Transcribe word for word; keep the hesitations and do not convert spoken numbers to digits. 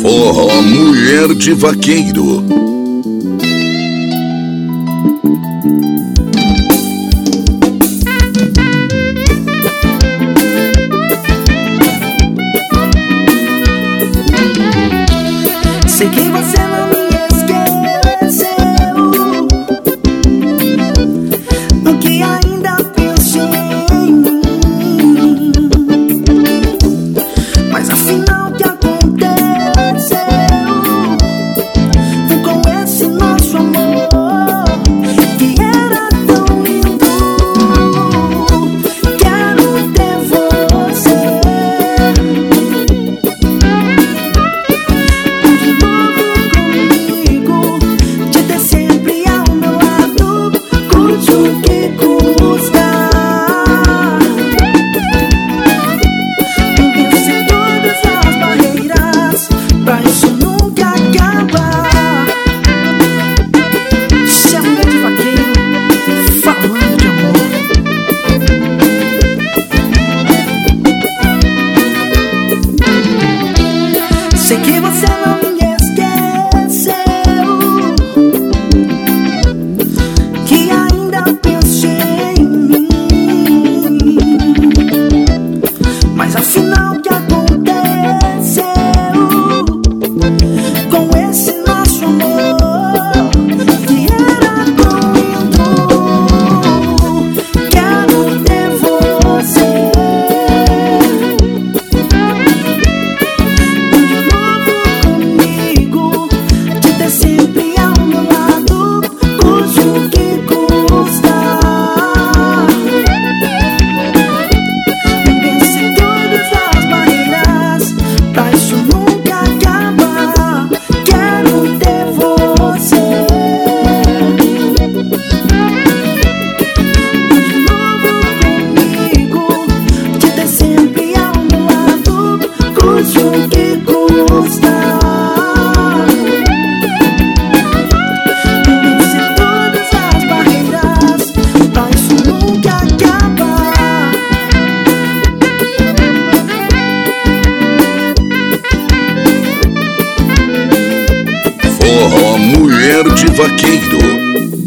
Forró Mulher de Vaqueiro. Sei que você não me esqueceu, o que ainda penso em mim. Mas afinal o que aconteceu com esse nosso amor que era tão lindo? Quero ter você sei que você não me esqueceu, que ainda penso em mim. Mas afinal o que aconteceu com esse nosso amor que era tão lindo? Quero ter você sempre ao meu lado, custe o que custar. Vence todas as barreiras, pra isso nunca acabar. Quero ter você de novo comigo, te ter sempre ao meu lado, custe o que custar. Forró Mulher de Vaqueiro.